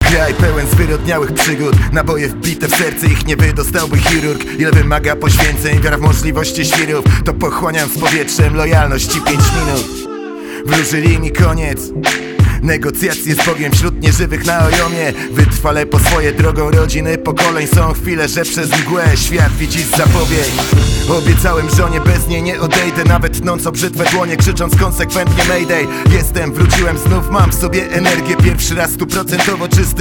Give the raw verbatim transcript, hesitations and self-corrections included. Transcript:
Kraj pełen zwyrodniałych przygód, naboje wbite w serce, ich nie wydostałby chirurg. Ile wymaga poświęceń, wiara w możliwości świrów. To pochłaniam z powietrzem lojalności pięć minut. Wróżyli mi koniec, negocjacje z Bogiem wśród nieżywych na ojomie. Wytrwale po swoje drogą rodziny pokoleń. Są chwile, że przez mgłę świat widzi zapowiedź. Obiecałem żonie, bez niej nie odejdę, nawet tnąc o brzytwe dłonie, krzycząc konsekwentnie mayday. Jestem, wróciłem znów, mam w sobie energię, pierwszy raz stuprocentowo czysty.